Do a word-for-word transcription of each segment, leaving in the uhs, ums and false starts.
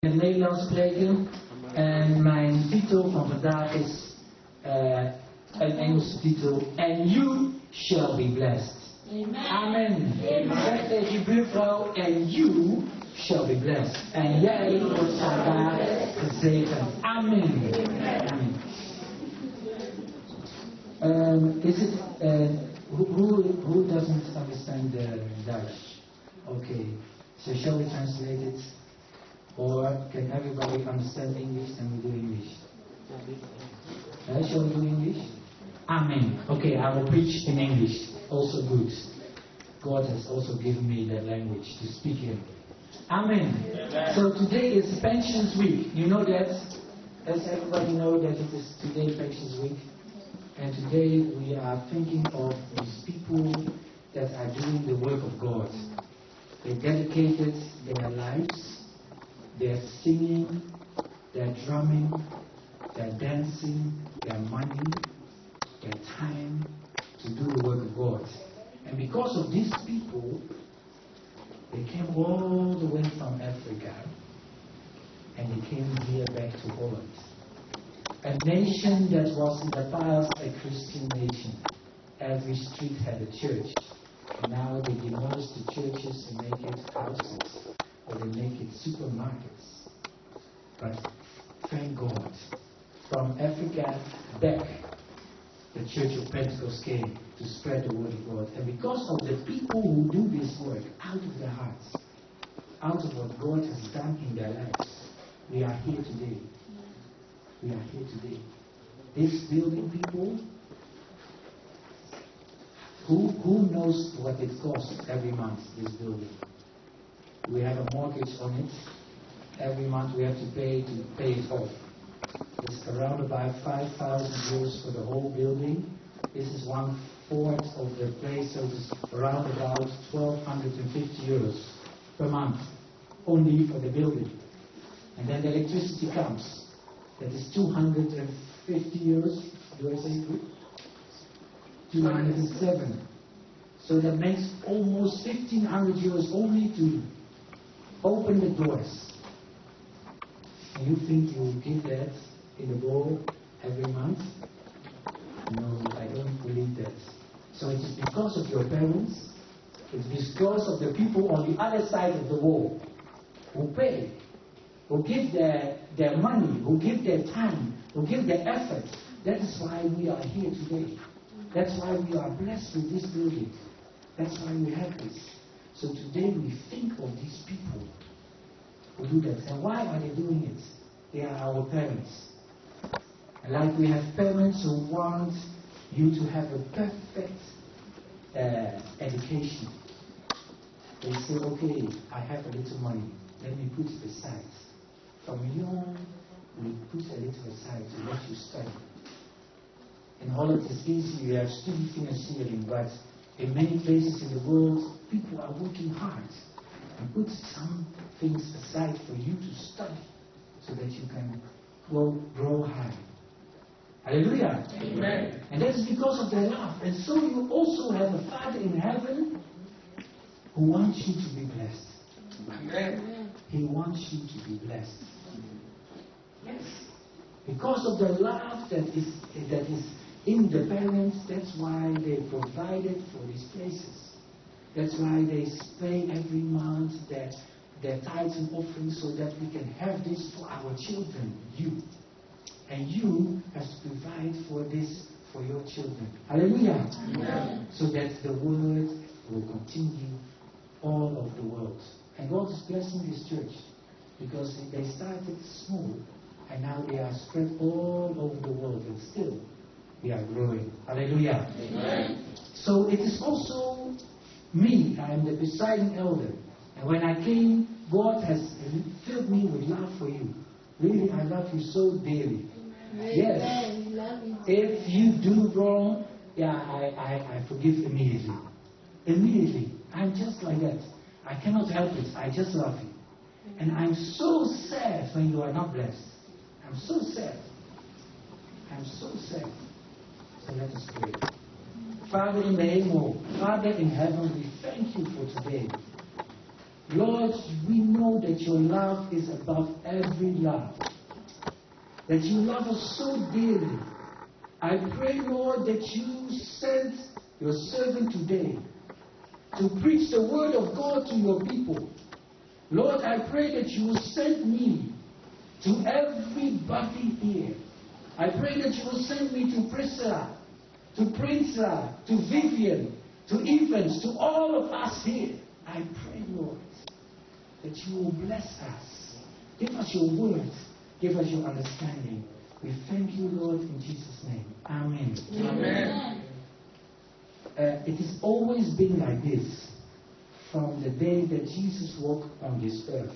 het Nederlands spreken. En mijn titel van vandaag is uh, een Engelse titel. And you shall be blessed. Amen. Amen. Zeg tegen je buurvrouw, and you shall be blessed. En jij wordt vandaag gezegend. Amen. Amen. Um, is it, uh, who, who, who doesn't understand uh, Dutch? Okay. So shall we translate it? Or can everybody understand English and we do English? Uh, shall we do English? Amen. Okay, I will preach in English. Also good. God has also given me that language to speak in. Amen. Amen. So today is Pensions Week. You know that? Does everybody know that it is today Pensions Week? And today we are thinking of these people that are doing the work of God. They dedicated their lives, their singing, their drumming, their dancing, their money, their time to do the work of God. And because of these people, they came all the way from Africa and they came here back to Holland. A nation that was in the past a Christian nation. Every street had a church. And now they demolish the churches and make it houses, or they make it supermarkets. But thank God, from Africa back, the Church of Pentecost came to spread the word of God. And because of the people who do this work out of their hearts, out of what God has done in their lives, we are here today. We are here today. This building, people, who who knows what it costs every month, this building? We have a mortgage on it. Every month we have to pay to pay it off. It's around about five thousand euros for the whole building. This is one fourth of the place, so it's around about twelve fifty euros per month, only for the building. And then the electricity comes. That is two hundred fifty euros. Do I say good? two hundred seven. So that makes almost fifteen hundred euros only to open the doors. And you think you will give that in a bowl every month? No, I don't believe that. So it is because of your parents, it's because of the people on the other side of the wall who pay, who give their, their money, who give their time, who give their effort. That is why we are here today. That's why we are blessed with this building. That's why we have this. So today we think of these people who do that. And why are they doing it? They are our parents. And like we have parents who want you to have a perfect uh, education. They say, okay, I have a little money. Let me put it aside. From young, we put a little aside to let you study. In Holland it's easy, you have studiefinanciering, but in many places in the world, people are working hard and put some things aside for you to study so that you can grow, grow high. Hallelujah. Amen. And that is because of their love. And so you also have a Father in heaven who wants you to be blessed. Amen. He wants you to be blessed. Yes. Because of the love that is that is in the parents, that's why they provided for these places. That's why they pay every month their, their tithes and offerings so that we can have this for our children, you. And you have to provide for this for your children. Hallelujah. Amen. So that the word will continue all over the world. And God is blessing this church because they started small and now they are spread all over the world and still we are growing. Hallelujah. Amen. So it is also me. I am the presiding elder. And when I came, God has filled me with love for you. Really, I love you so dearly. Amen. Yes. Love you. If you do wrong, yeah, I, I, I forgive immediately. Immediately. I'm just like that. I cannot help it. I just love you. And I'm so sad when you are not blessed. I'm so sad. I'm so sad. So let us pray. Father in the hemel, Father in heaven, we thank you for today. Lord, we know that your love is above every love. That you love us so dearly. I pray, Lord, that you sent your servant today to preach the word of God to your people. Lord, I pray that you will send me to everybody here. I pray that you will send me to Priscilla, to Princella, to Vivian, to Evans, to all of us here. I pray, Lord, that you will bless us. Give us your words. Give us your understanding. We thank you, Lord, in Jesus' name. Amen. Amen. Uh, it has always been like this from the day that Jesus walked on this earth,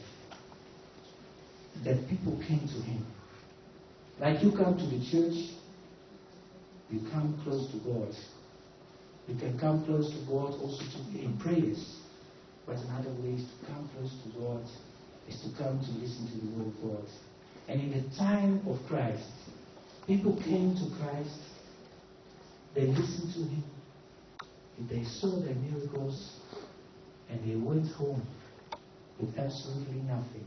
that people came to him. Like you come to the church, you come close to God. You can come close to God also to, in prayers. But another way is to come close to God is to come to listen to the word of God. And in the time of Christ, people came to Christ, they listened to him, they saw the miracles, and they went home with absolutely nothing.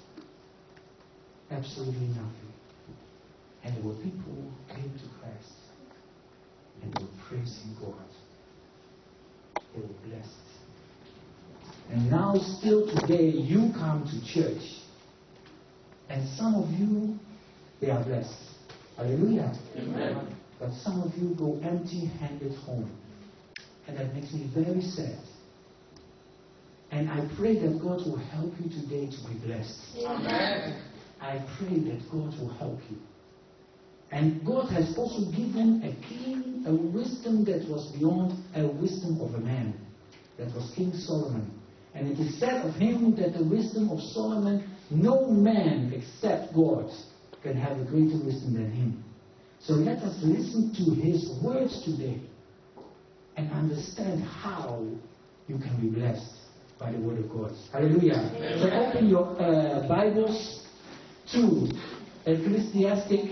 Absolutely nothing. And there were people who came to Christ, and they were praising God. They were blessed. And now still today, you come to church, and some of you, they are blessed. Hallelujah. Amen. But some of you go empty-handed home. And that makes me very sad. And I pray that God will help you today to be blessed. Amen. I pray that God will help you. And God has also given a king a wisdom that was beyond a wisdom of a man. That was King Solomon. And it is said of him that the wisdom of Solomon, no man except God can have a greater wisdom than him. So let us listen to his words today and understand how you can be blessed by the word of God. Hallelujah. Amen. So open your uh, Bibles to Ecclesiastic.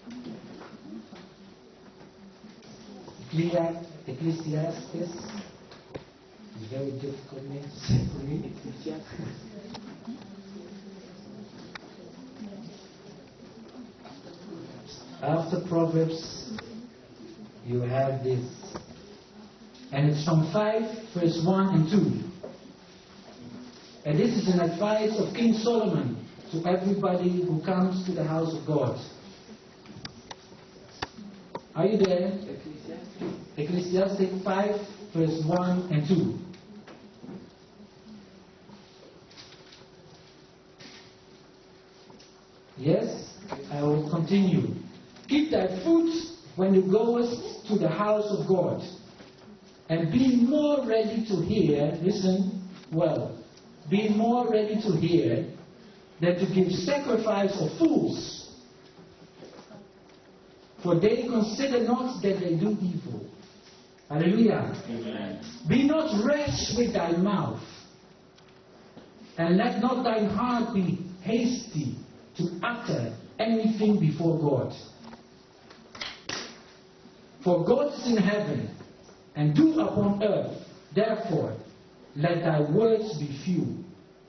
Ecclesiastes. It's very difficult name to say for me. Ecclesiastes. After Proverbs, you have this. And it's from five, verse one and two. And this is an advice of King Solomon to everybody who comes to the house of God. Are you there? Ecclesiastic five, verse one and two. Yes? I will continue. Keep thy foot when thou goest to the house of God, and be more ready to hear, listen well, be more ready to hear than to give sacrifice of fools, for they consider not that they do evil. Hallelujah. Amen. Be not rash with thy mouth, and let not thine heart be hasty to utter anything before God. For God is in heaven, and do upon earth. Therefore, let thy words be few.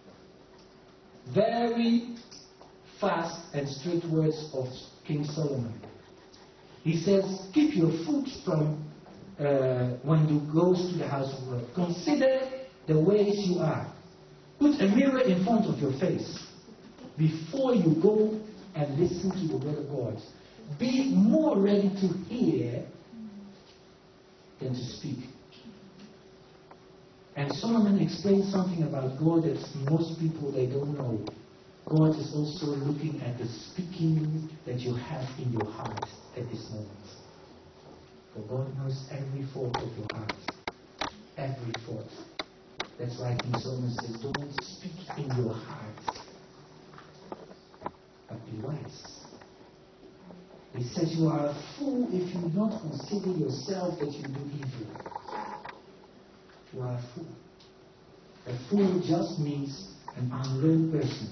Very fast and straight words of King Solomon. He says, keep your foot from uh, when you go to the house of God. Consider the ways you are. Put a mirror in front of your face before you go and listen to the word of God. Be more ready to hear than to speak. And Solomon explains something about God that most people, they don't know. God is also looking at the speaking that you have in your heart at this moment. For God knows every thought of your heart. Every thought. That's why King Solomon says, don't speak in your heart, but be wise. He says you are a fool if you do not consider yourself that you do evil. You are a fool. A fool just means an unlearned person.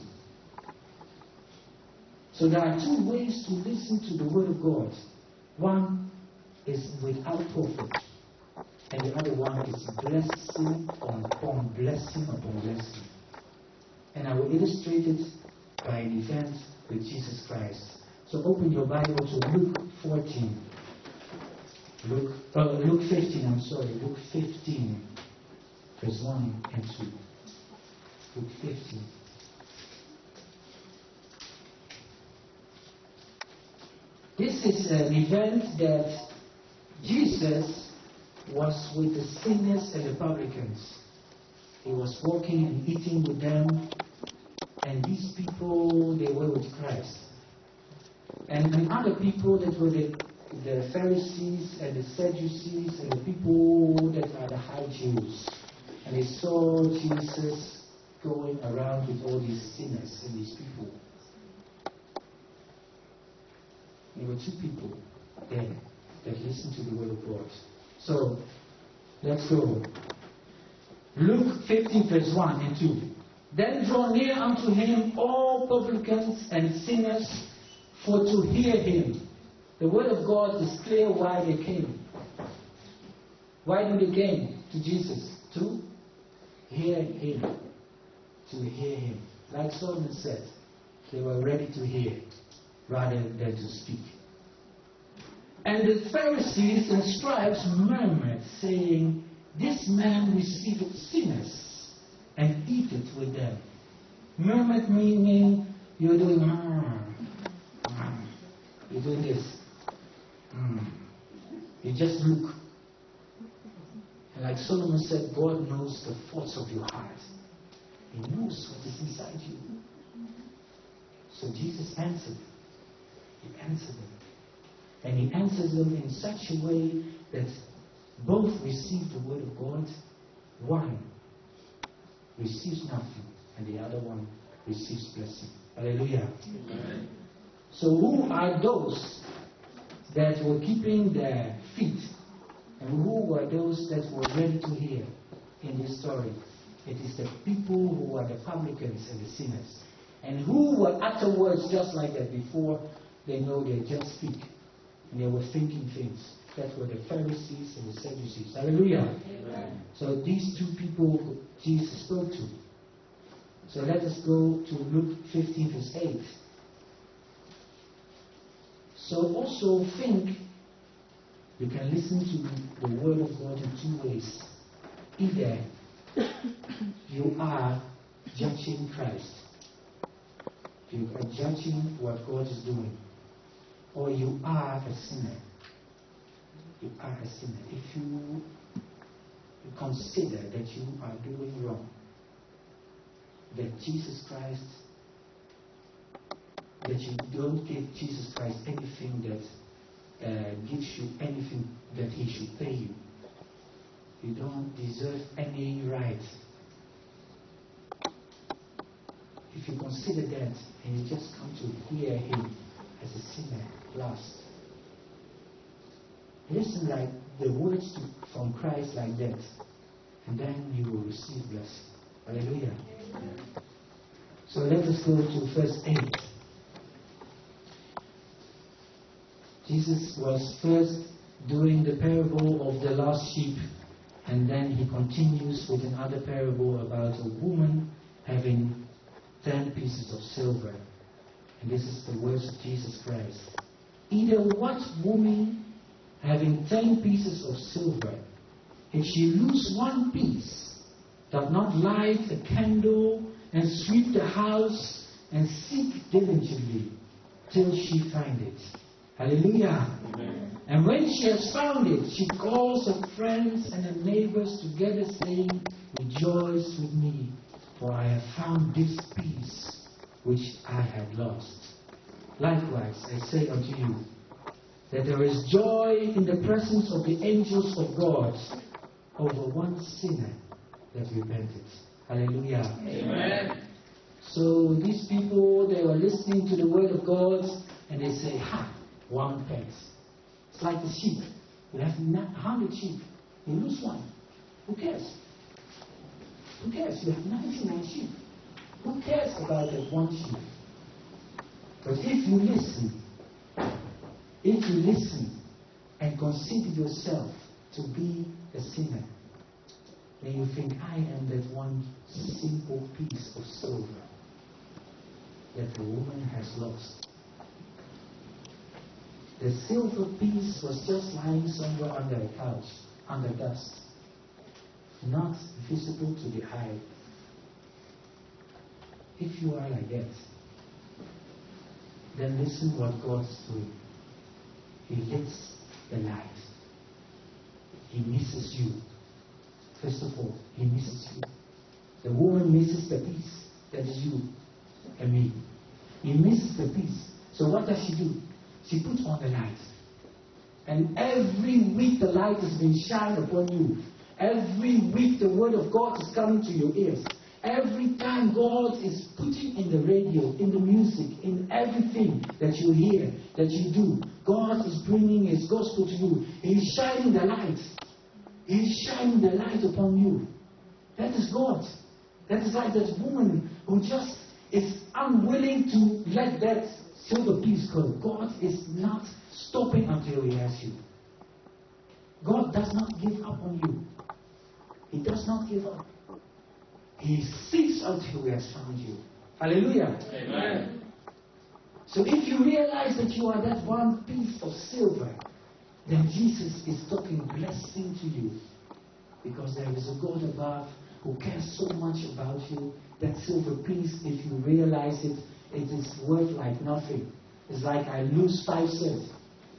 So there are two ways to listen to the word of God. One is without profit, and the other one is blessing upon blessing upon blessing. And I will illustrate it by an event with Jesus Christ. So open your Bible to Luke fourteen. Luke, uh, Luke fifteen, I'm sorry, Luke fifteen, verse one and two. Luke fifteen. This is an event that Jesus was with the sinners and the publicans. He was walking and eating with them, and these people, they were with Christ. And the other people that were the, the Pharisees and the Sadducees and the people that are the high Jews. And they saw Jesus going around with all these sinners and these people. There were two people there that listened to the word of God. So, let's go. Luke fifteen, verse one and two. Then draw near unto him all publicans and sinners, for to hear him. The word of God is clear why they came. Why did they came to Jesus? To hear him. To hear him. Like Solomon said, they were ready to hear rather than to speak. And the Pharisees and scribes murmured, saying, This man receiveth sinners and eateth with them. Murmured meaning you're doing, mm, mm, you're doing this. Mm. You just look. And like Solomon said, God knows the thoughts of your heart. He knows what is inside you. So Jesus answered. He answered them. And he answers them in such a way that both receive the word of God. One receives nothing, and the other one receives blessing. Hallelujah. Amen. So who are those that were keeping their feet? And who were those that were ready to hear in this story? It is the people who are the publicans and the sinners. And who were afterwards just like that before they know they just speak. And they were thinking things. That were the Pharisees and the Sadducees. Hallelujah. Amen. So these two people Jesus spoke to. So let us go to Luke fifteen, verse eight. So also think you can listen to the word of God in two ways. Either you are judging Christ. You are judging what God is doing. Or you are a sinner. You are a sinner. If you, you consider that you are doing wrong, that Jesus Christ, that you don't give Jesus Christ anything that uh, gives you anything that he should pay you. You don't deserve any right. If you consider that and you just come to hear him as a sinner last, listen like the words to, from Christ like that, and then you will receive blessing. Hallelujah. Amen. So let us go to verse eight. Jesus was first doing the parable of the lost sheep, and then he continues with another parable about a woman having ten pieces of silver. And this is the words of Jesus Christ. Either what woman having ten pieces of silver, if she lose one piece, doth not light a candle and sweep the house and seek diligently till she find it? Hallelujah. Amen. And when she has found it, she calls her friends and her neighbors together, saying, Rejoice with me, for I have found this piece which I had lost. Likewise, I say unto you, that there is joy in the presence of the angels of God over one sinner that repented. Hallelujah. Amen. So these people, they were listening to the word of God, and they say, ha, one pence. It's like the sheep. You have one hundred sheep. You lose one. Who cares? Who cares? You have ninety-nine sheep. Who cares about that one sheep? But if you listen, if you listen and consider yourself to be a sinner, then you think, I am that one simple piece of silver. that the woman has lost. The silver piece was just lying somewhere under a couch, under dust, not visible to the eye. If you are like that, then listen what God is doing. He lights the light. He misses you. First of all, He misses you. The woman misses the piece. That is you and me. He misses the piece. So what does she do? She puts on the light. And every week the light has been shined upon you. Every week the word of God is coming to your ears. Every time God is putting in the radio, in the music, in everything that you hear, that you do, God is bringing His gospel to you. He's shining the light. He's shining the light upon you. That is God. That is like that woman who just is unwilling to let that silver piece go. God is not stopping until He has you. God does not give up on you. He does not give up. He seeks until He has found you. Hallelujah. Amen. So if you realize that you are that one piece of silver, then Jesus is talking blessing to you. Because there is a God above who cares so much about you. That silver piece, if you realize it, it is worth like nothing. It's like I lose five cents.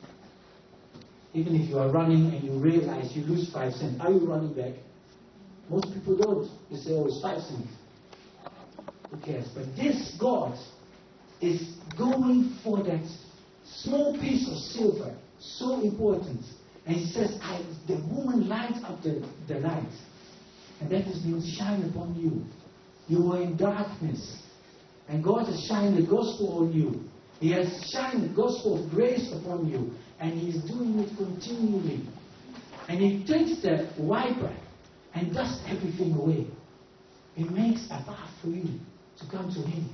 Even if you are running and you realize you lose five cents, are you running back? Most people don't. They say, oh, it's five cents. Who cares? But this God is going for that small piece of silver, so important. And He says, I, the woman lights up the, the light. And that has been shined upon you. You were in darkness. And God has shined the gospel on you. He has shined the gospel of grace upon you. And He is doing it continually. And He takes the wiper and dusts everything away. He makes a path for you to come to Him.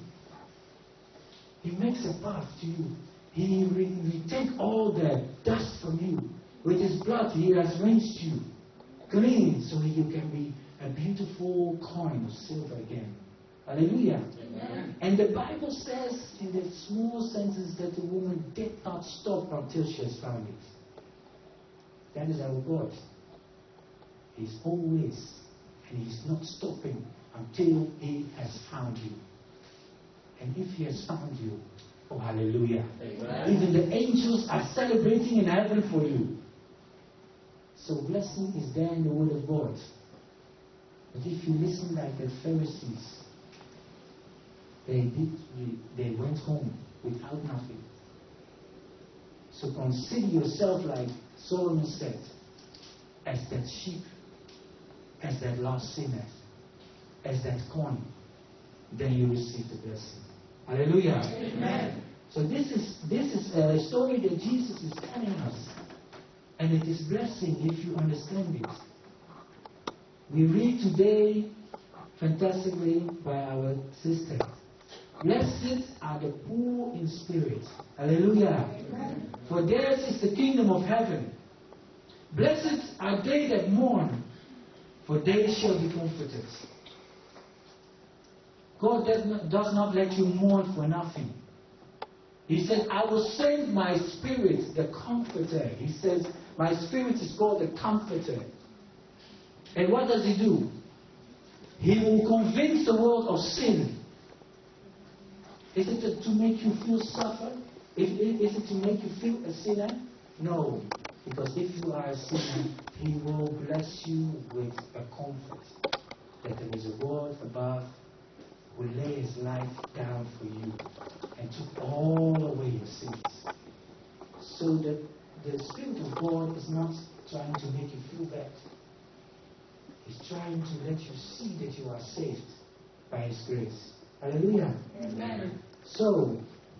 He makes a path to you. He will take all the dust from you. With His blood, He has rinsed you clean so you can be a beautiful coin of silver again. Hallelujah. Amen. And the Bible says in the small sentence that the woman did not stop until she has found it. That is our God. He's always, and He's not stopping until He has found you. And if He has found you, oh hallelujah. Amen. Even the angels are celebrating in heaven for you. So blessing is there in the Word of God. But if you listen like the Pharisees, they did, they went home without nothing. So consider yourself like Solomon said, as that sheep, as that lost sinner, as that coin. Then you receive the blessing. Hallelujah. Amen. So this is this is a story that Jesus is telling us. And it is blessing if you understand it. We read today fantastically by our sister. Blessed are the poor in spirit. Hallelujah. Amen. For theirs is the kingdom of heaven. Blessed are they that mourn, for they shall be comforted. God does not, does not let you mourn for nothing. He said, I will send my spirit, the comforter. He says, my spirit is called the comforter. And what does He do? He will convince the world of sin. Is it to make you feel suffer? Is it to make you feel a sinner? No. Because if you are a sinner, He will bless you with a comfort. That there is a God above who lay His life down for you and took all away your sins. So that the Spirit of God is not trying to make you feel bad. He's trying to let you see that you are saved by His grace. Hallelujah. Amen. So,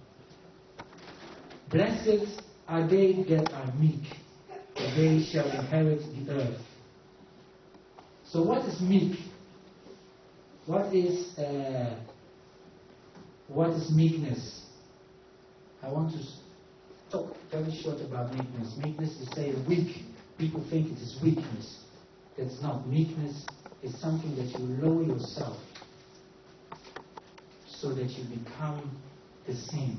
blessed are they that are meek, for they shall inherit the earth. So what is meek? What is uh, what is meekness? I want to talk very short about meekness. Meekness is say weak. People think it is weakness. That's not. Meekness is something that you lower yourself so that you become the same.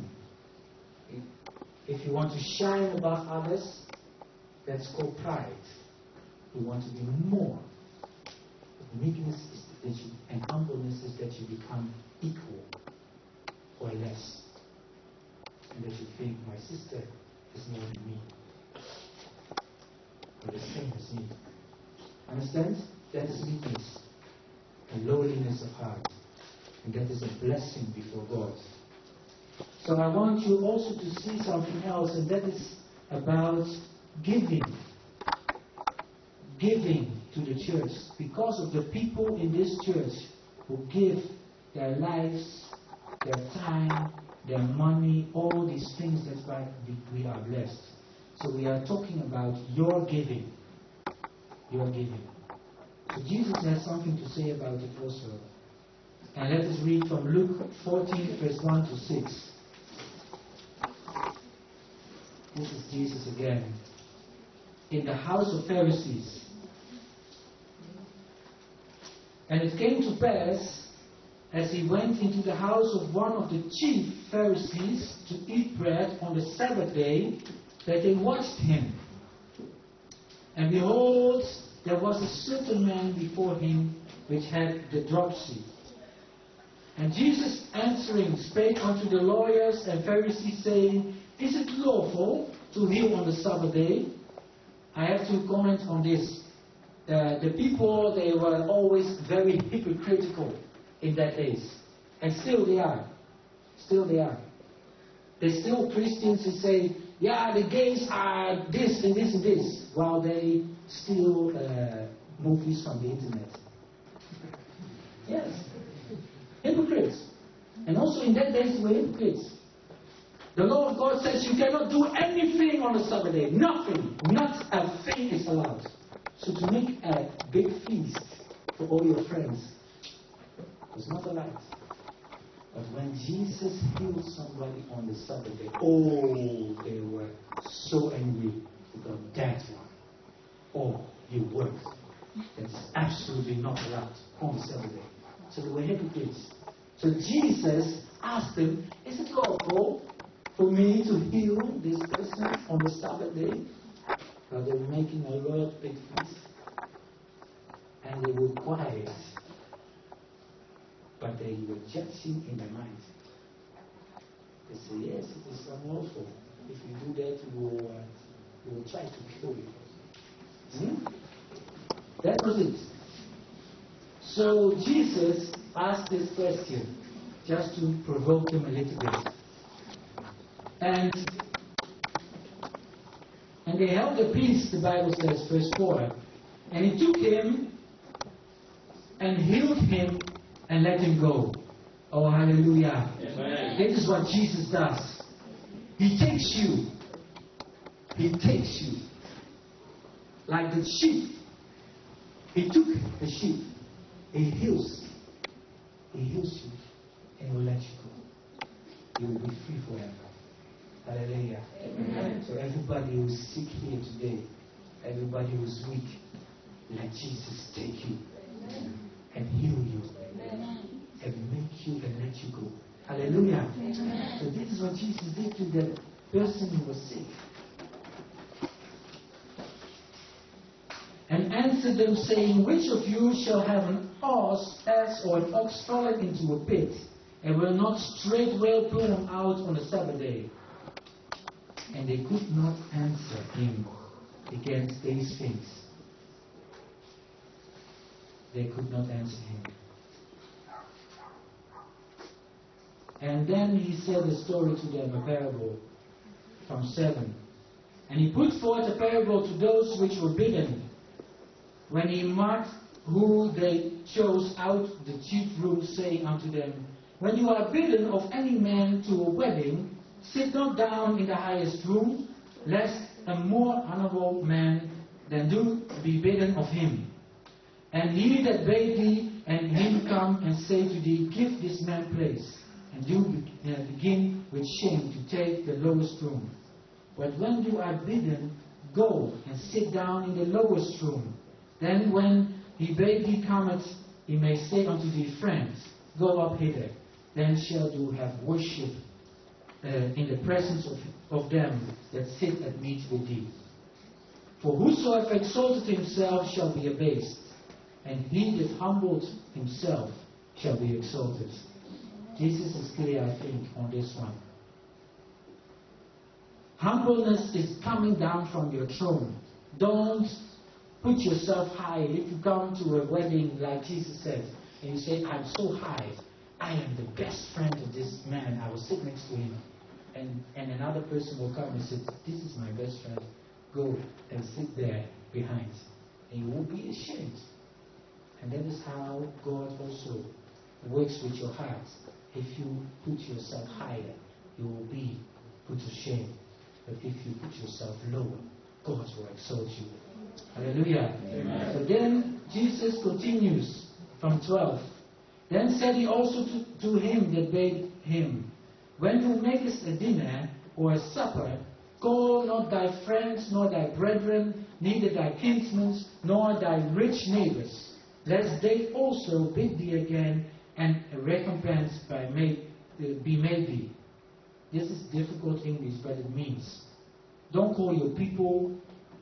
If you want to shine above others, that's called pride. You want to be more. But meekness is that you, and humbleness is that you become equal or less. And that you think, my sister is more than me. Or the same as me. Understand? That is meekness. And lowliness of heart. And that is a blessing before God. So I want you also to see something else, and that is about giving. Giving to the church. Because of the people in this church who give their lives, their time, their money, all these things, that's why we are blessed. So we are talking about your giving. Your giving. So Jesus has something to say about it also. And let us read from Luke fourteen, verse one to six. This is Jesus again. In the house of Pharisees. And it came to pass, as he went into the house of one of the chief Pharisees to eat bread on the Sabbath day, that they watched him. And behold, there was a certain man before him which had the dropsy. And Jesus answering spake unto the lawyers and Pharisees, saying, Is it lawful to heal on the Sabbath day? I have to comment on this. Uh, the people, they were always very hypocritical in that days. And still they are. Still they are. There's still Christians who say, yeah, the gays are this and this and this, while they steal uh, movies from the internet. Yes. Hypocrites. And also in that days, they were hypocrites. The law of God says you cannot do anything on the Sabbath day. Nothing. Not a thing is allowed. So to make a big feast for all your friends was not allowed. But when Jesus healed somebody on the Sabbath day, oh, they were so angry because that one, oh, you worked. That's absolutely not allowed on the Sabbath day. So they were hypocrites. So Jesus asked them, is it lawful for me to heal this person on the Sabbath day? But they were making a lot of big feast. And they were quiet. But they were judging in their mind. They say, yes, it is unlawful. If you do that, we will, uh, we will try to kill you. Hmm? That was it. So Jesus asked this question just to provoke them a little bit. And and they held a peace, the Bible says, verse four. And he took him and healed him and let him go. Oh, hallelujah. Amen. This is what Jesus does. He takes you. He takes you. Like the sheep. He took the sheep. He heals. He heals you. And will let you go. You will be free forever. Hallelujah. Amen. So everybody who's sick here today, everybody who's weak, let Jesus take you. Amen. And heal you. Amen. And make you and let you go. Hallelujah. Amen. So this is what Jesus did to the person who was sick. And answered them, saying, which of you shall have an horse, ass, or an ox fallen into a pit, and will not straightway pull him out on the Sabbath day? And they could not answer him against these things. They could not answer him. And then he said a story to them, a parable from seven. And he put forth a parable to those which were bidden, when he marked who they chose out the chief room, saying unto them, when you are bidden of any man to a wedding, sit not down in the highest room, lest a more honorable man than do be bidden of him. And he that bade thee, and him come and say to thee, give this man place, and do be, uh, begin with shame to take the lowest room. But when you are bidden, go and sit down in the lowest room. Then when he bade thee cometh, he may say unto thee, friend, go up hither. Then shall you have worship uh, in the presence of, of them that sit at meat with thee. For whosoever exalted himself shall be abased, and he that humbled himself shall be exalted. Jesus is clear, I think, on this one. Humbleness is coming down from your throne. Don't put yourself high. If you come to a wedding, like Jesus said, and you say, I'm so high, I am the best friend of this man, I will sit next to him. And, and another person will come and say, this is my best friend. Go and sit there behind. And you will be ashamed. And that is how God also works with your heart. If you put yourself higher, you will be put to shame. But if you put yourself lower, God will exalt you. Hallelujah. Amen. So then Jesus continues from twelve. Then said he also to, to him that bade him, when thou makest a dinner or a supper, call not thy friends, nor thy brethren, neither thy kinsmen, nor thy rich neighbors, lest they also bid thee again, and a recompense by made, uh, be made thee. This is difficult English, but it means, don't call your people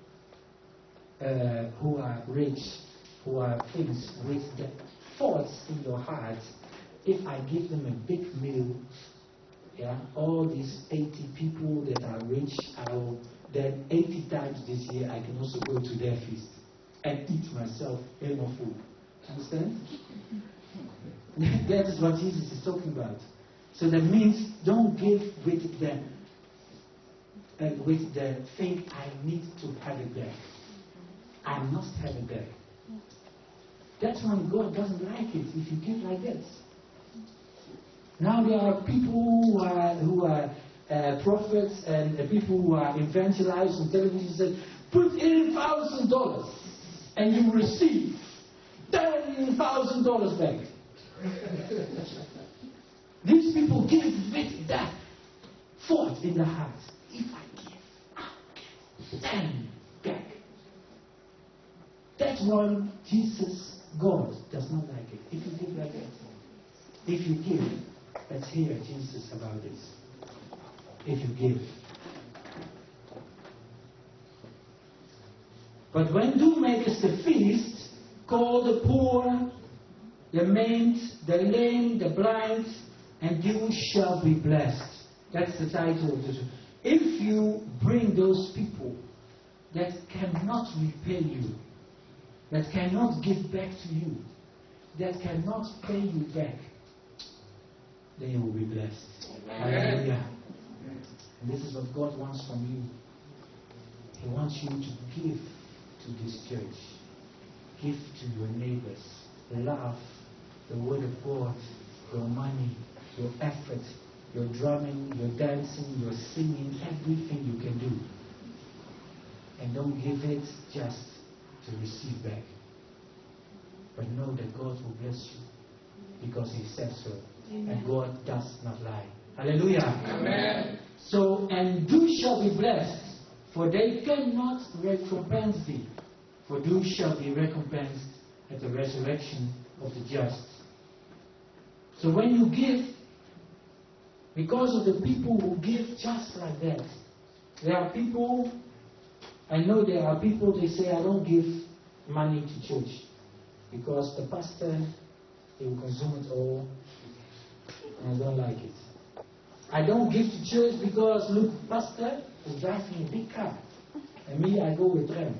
uh, who are rich, who are things with the thoughts in your heart. If I give them a big meal, yeah, all these eighty people that are rich, I will, then eighty times this year I can also go to their feast and eat myself enough food. Understand? That is what Jesus is talking about. So that means don't give with the uh, with the thing I need to have it back. I must have it back. That's when God doesn't like it if you give like that. Now there are people who are who are uh, prophets and uh, people who are evangelized on television say, put in thousand dollars and you receive ten thousand dollars back. These people give with that thought in the heart. If I give, I'll get ten back. That one, Jesus, God, does not like it. If you give like that, if you give, let's hear Jesus about this. If you give. But when thou makest the feast, call the poor, the maimed, the lame, the blind, and you shall be blessed. That's the title of this. If you bring those people that cannot repay you, that cannot give back to you, that cannot pay you back, then you will be blessed. Hallelujah. And this is what God wants from you. He wants you to give to this church. Give to your neighbors. Love the word of God, your money, your effort, your drumming, your dancing, your singing, everything you can do. And don't give it just to receive back. But know that God will bless you because He said so. Amen. And God does not lie. Hallelujah. Amen. So, and thou shalt be blessed, for they cannot recompense thee. For thou shalt be recompensed at the resurrection of the just. So when you give, because of the people who give just like that, there are people, I know there are people, they say, I don't give money to church because the pastor, he will consume it all and I don't like it. I don't give to church because, look, pastor is driving a big car and me, I go with tram.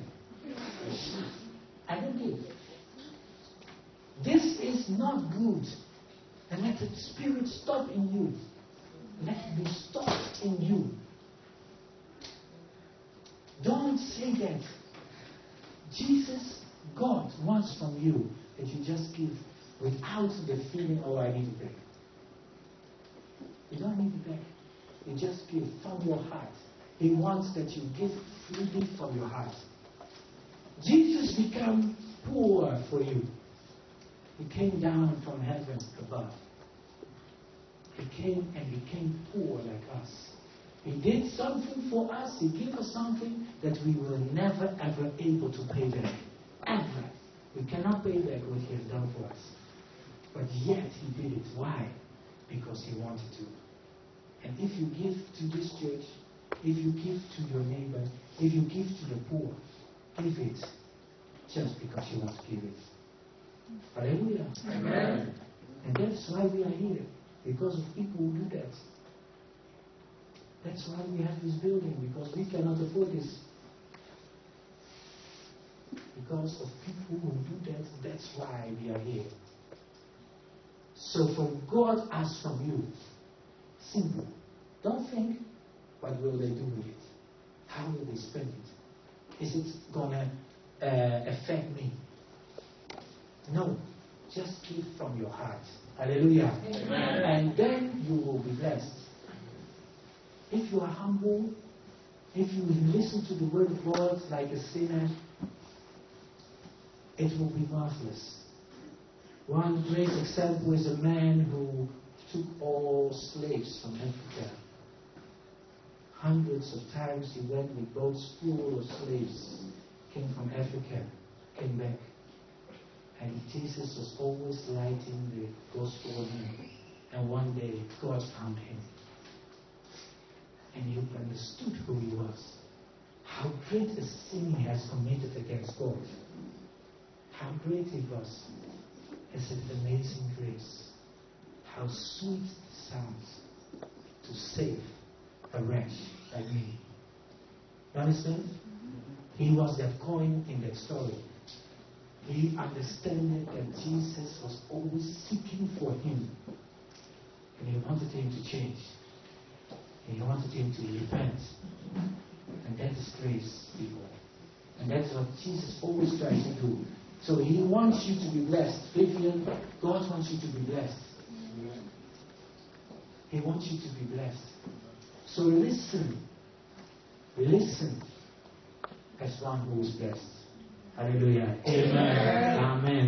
I don't give. This is not good. And let the Spirit stop in you. Let it be stopped in you. Don't say that. Jesus, God wants from you that you just give without the feeling, oh, I need it back. You don't need it back. You just give from your heart. He wants that you give freely from your heart. Jesus became poor for you. He came down from heaven above. He came and became poor like us. He did something for us. He gave us something that we were never ever able to pay back. Ever. We cannot pay back what He has done for us. But yet He did it. Why? Because He wanted to. And if you give to this church, if you give to your neighbor, if you give to the poor, give it just because you want to give it. Hallelujah. Amen. And that's why we are here. Because of people who do that. That's why we have this building. Because we cannot afford this. Because of people who do that, that's why we are here. So when God asks from you, simple. Don't think, what will they do with it? How will they spend it? Is it going to uh, affect me? No. Just give from your heart. Hallelujah. Amen. And then you will be blessed. If you are humble, if you listen to the word of God like a sinner, it will be marvelous. One great example is a man who took all slaves from Africa. Hundreds of times he went with boats full of slaves, came from Africa, came back. And Jesus was always lighting the gospel on him. And one day, God found him. And he understood who he was. How great a sin he has committed against God. How great it was. It's an amazing grace. How sweet it sounds to save a wretch like me. You understand? He was that coin in that story. He understood that Jesus was always seeking for him. And he wanted him to change. And he wanted him to repent. And that is grace, people. And that's what Jesus always tries to do. So he wants you to be blessed. Vivian, God wants you to be blessed. He wants you to be blessed. So listen. Listen as one who is blessed. Hallelujah. Amen. Amen.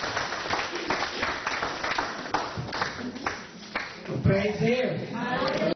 Praise Him.